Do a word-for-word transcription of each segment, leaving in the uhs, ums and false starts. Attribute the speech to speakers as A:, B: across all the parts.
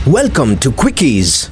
A: Welcome to Quickies.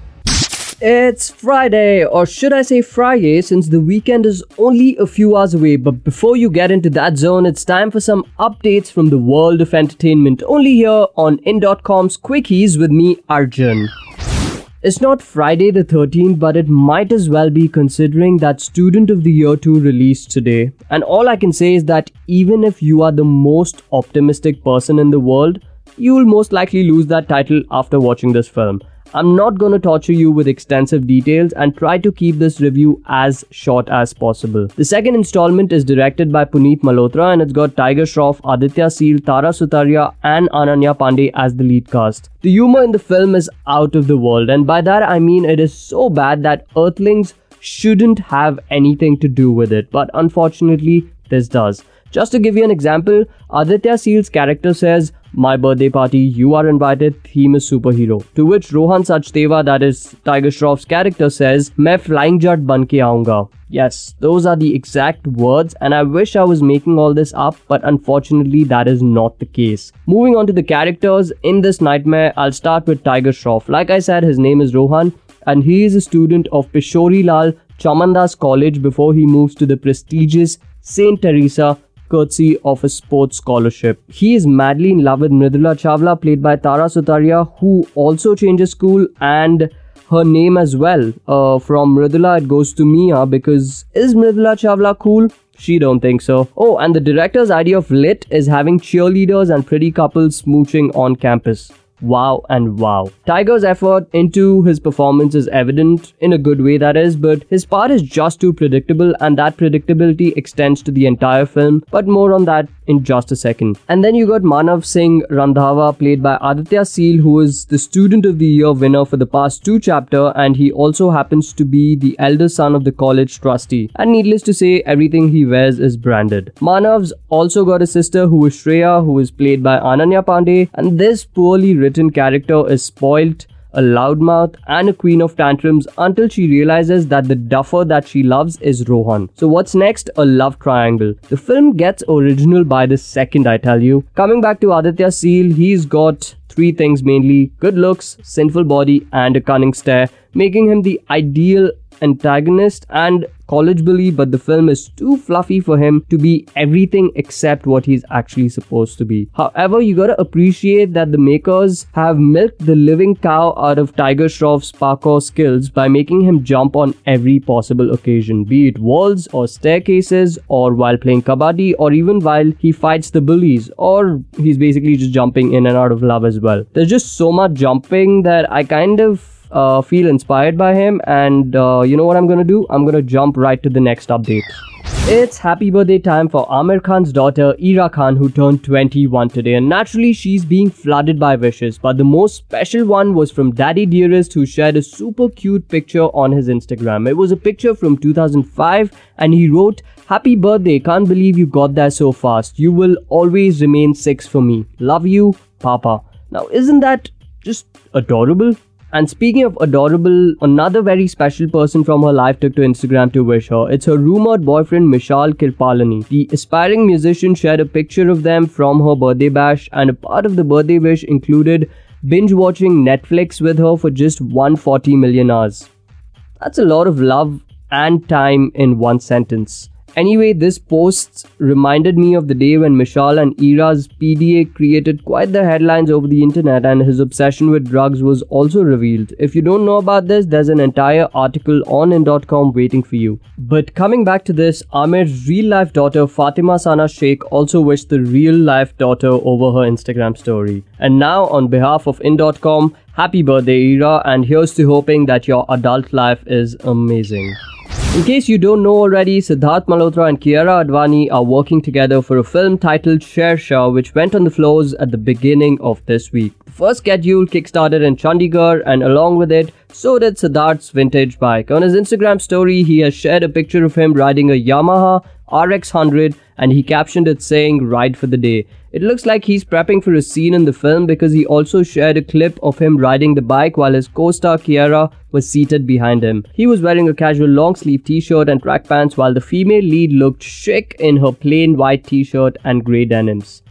B: It's Friday, or should I say Friday, since the weekend is only a few hours away. But before you get into that zone, it's time for some updates from the world of entertainment, only here on in dot com's Quickies with me, Arjun. It's not Friday the thirteenth, but it might as well be, considering that Student of the Year two released today. And all I can say is that even if you are the most optimistic person in the world, you will most likely lose that title after watching this film. I'm not going to torture you with extensive details and try to keep this review as short as possible. The second installment is directed by Puneet Malhotra and it's got Tiger Shroff, Aditya Seal, Tara Sutaria and Ananya Pandey as the lead cast. The humor in the film is out of the world, and by that I mean it is so bad that Earthlings shouldn't have anything to do with it, but unfortunately this does. Just to give you an example, Aditya Seal's character says, "My birthday party, you are invited, theme is superhero." To which Rohan Sachdeva, that is Tiger Shroff's character, says, "Main flying jet ban ke aaunga." Yes, those are the exact words, and I wish I was making all this up, but unfortunately that is not the case. Moving on to the characters in this nightmare, I'll start with Tiger Shroff. Like I said, his name is Rohan, and he is a student of Pishori Lal Chamandas College before he moves to the prestigious Saint Teresa, courtesy of a sports scholarship. He is madly in love with Mridula Chawla, played by Tara Sutaria, who also changes school and her name as well. Uh, from Mridula it goes to Mia, because is Mridula Chawla cool? She don't think so. Oh, and the director's idea of lit is having cheerleaders and pretty couples smooching on campus. Wow and wow. Tiger's effort into his performance is evident, in a good way that is, but his part is just too predictable, and that predictability extends to the entire film, but more on that in just a second. And then you got Manav Singh Randhawa, played by Aditya Seal, who is the Student of the Year winner for the past two chapter, and he also happens to be the elder son of the college trustee. And needless to say, everything he wears is branded. Manav's also got a sister who is Shreya, who is played by Ananya Pandey, and this poorly written written character is spoilt, a loudmouth and a queen of tantrums until she realizes that the duffer that she loves is Rohan. So what's next? A love triangle. The film gets original by the second, I tell you. Coming back to Aditya Seal, he's got three things mainly: good looks, sinful body and a cunning stare, making him the ideal antagonist and college bully, but the film is too fluffy for him to be everything except what he's actually supposed to be. However, you gotta appreciate that the makers have milked the living cow out of Tiger Shroff's parkour skills by making him jump on every possible occasion, be it walls or staircases, or while playing kabaddi, or even while he fights the bullies, or he's basically just jumping in and out of love as well. There's just so much jumping that I kind of Uh, feel inspired by him, and uh, you know what I'm gonna do? I'm gonna jump right to the next update. It's happy birthday time for Aamir Khan's daughter Ira Khan, who turned twenty-one today, and naturally she's being flooded by wishes, but the most special one was from Daddy Dearest, who shared a super cute picture on his Instagram. It was a picture from two thousand five, and he wrote, "Happy birthday, can't believe you got there so fast. You will always remain six for me. Love you, Papa." Now isn't that just adorable? And speaking of adorable, another very special person from her life took to Instagram to wish her. It's her rumored boyfriend Mishal Kirpalani. The aspiring musician shared a picture of them from her birthday bash, and a part of the birthday wish included binge watching Netflix with her for just one hundred forty million hours. That's a lot of love and time in one sentence. Anyway, this post reminded me of the day when Mishal and Ira's P D A created quite the headlines over the internet, and his obsession with drugs was also revealed. If you don't know about this, there's an entire article on in dot com waiting for you. But coming back to this, Aamir's real-life daughter Fatima Sana Sheikh also wished the real-life daughter over her Instagram story. And now, on behalf of in dot com, happy birthday Ira, and here's to hoping that your adult life is amazing. In case you don't know already, Siddharth Malhotra and Kiara Advani are working together for a film titled Shershaw, which went on the floors at the beginning of this week. The first schedule kickstarted in Chandigarh, and along with it, so did Siddharth's vintage bike. On his Instagram story, he has shared a picture of him riding a Yamaha R X one hundred, and he captioned it saying, "Ride for the day." It looks like he's prepping for a scene in the film, because he also shared a clip of him riding the bike while his co-star Kiara was seated behind him. He was wearing a casual long-sleeve t-shirt and track pants, while the female lead looked chic in her plain white t-shirt and grey denims.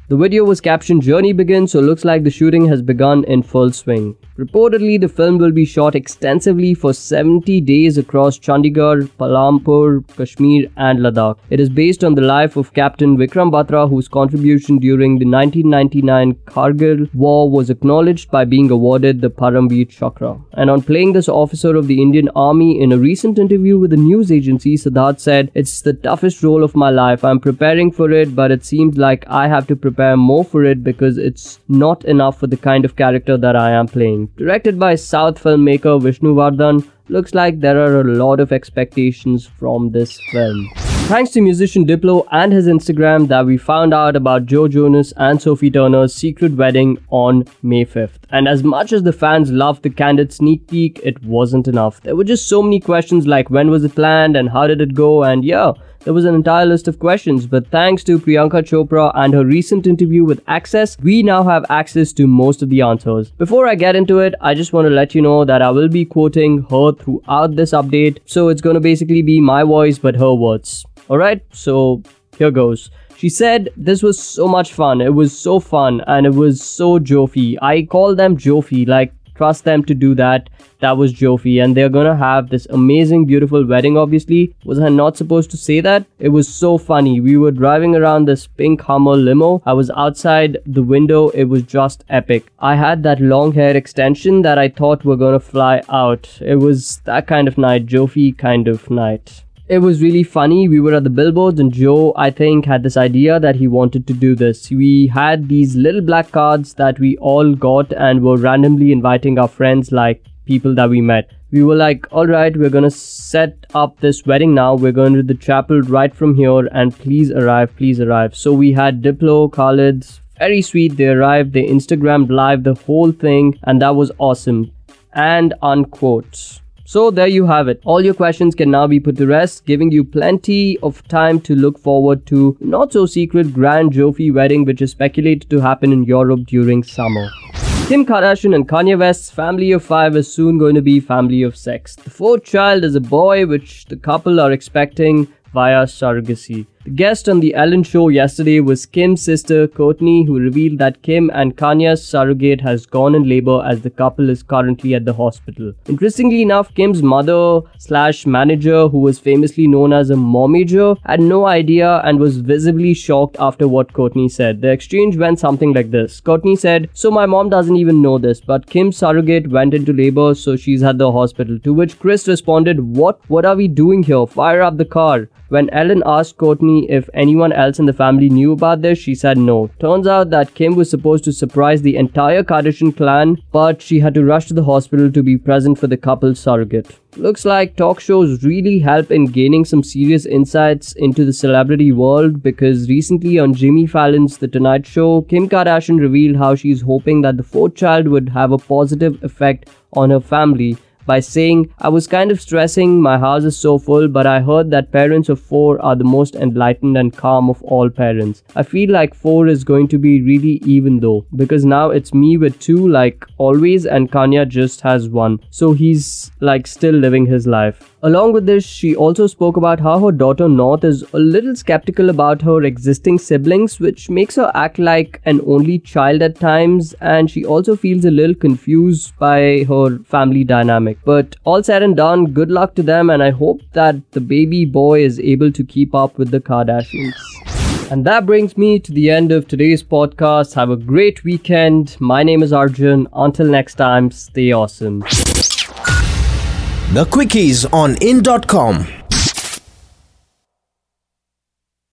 B: The video was captioned "Journey Begins," so looks like the shooting has begun in full swing. Reportedly, the film will be shot extensively for seventy days across Chandigarh, Palampur, Kashmir and Ladakh. It is based on the life of Captain Vikram Batra, whose contribution during the nineteen ninety-nine Kargil War was acknowledged by being awarded the Paramveer Chakra. And on playing this officer of the Indian Army in a recent interview with a news agency, Siddharth said, "It's the toughest role of my life. I'm preparing for it, but it seems like I have to prepare more for it because it's not enough for the kind of character that I am playing." Directed by South filmmaker Vishnu Vardhan, looks like there are a lot of expectations from this film. Thanks to musician Diplo and his Instagram that we found out about Joe Jonas and Sophie Turner's secret wedding on May fifth. And as much as the fans loved the candid sneak peek, it wasn't enough. There were just so many questions like when was it planned and how did it go, and yeah, there was an entire list of questions, but thanks to Priyanka Chopra and her recent interview with Access, we now have access to most of the answers. Before I get into it, I just want to let you know that I will be quoting her throughout this update, so it's going to basically be my voice but her words. Alright, so here goes. She said, "This was so much fun. It was so fun and it was so Jofi. I call them Jofi, like trust them to do that. That was Jofi, and they're gonna have this amazing, beautiful wedding, obviously. Was I not supposed to say that? It was so funny. We were driving around this pink Hummer limo. I was outside the window. It was just epic. I had that long hair extension that I thought were gonna fly out. It was that kind of night, Jofi kind of night." It was really funny. We were at the billboards and Joe, I think, had this idea that he wanted to do this. We had these little black cards that we all got and were randomly inviting our friends, like people that we met. We were like, alright, we're gonna set up this wedding now. We're going to the chapel right from here and please arrive, please arrive. So we had Diplo, Khalid's, very sweet. They arrived, they Instagrammed live the whole thing, and that was awesome. And unquote. So there you have it. All your questions can now be put to rest, giving you plenty of time to look forward to not so secret grand Jofi wedding, which is speculated to happen in Europe during summer. Kim Kardashian and Kanye West's family of five is soon going to be family of six. The fourth child is a boy, which the couple are expecting via surrogacy. The guest on The Ellen Show yesterday was Kim's sister, Kourtney, who revealed that Kim and Kanye's surrogate has gone in labor as the couple is currently at the hospital. Interestingly enough, Kim's mother slash manager, who was famously known as a momager, had no idea and was visibly shocked after what Kourtney said. The exchange went something like this. Kourtney said, "So my mom doesn't even know this, but Kim's surrogate went into labor, so she's at the hospital." To which Chris responded, What? What are we doing here? Fire up the car." When Ellen asked Kourtney if anyone else in the family knew about this, she said no. Turns out that Kim was supposed to surprise the entire Kardashian clan, but she had to rush to the hospital to be present for the couple's surrogate. Looks like talk shows really help in gaining some serious insights into the celebrity world, because recently on Jimmy Fallon's The Tonight Show, Kim Kardashian revealed how she's hoping that the fourth child would have a positive effect on her family, by saying, "I was kind of stressing, my house is so full, but I heard that parents of four are the most enlightened and calm of all parents. I feel like four is going to be really even though, because now it's me with two like always and Kanye just has one, so he's like still living his life." Along with this, she also spoke about how her daughter North is a little skeptical about her existing siblings, which makes her act like an only child at times, and she also feels a little confused by her family dynamic. But all said and done, good luck to them, and I hope that the baby boy is able to keep up with the Kardashians. And that brings me to the end of today's podcast. Have a great weekend. My name is Arjun. Until next time, stay awesome.
A: The Quickies on in dot com.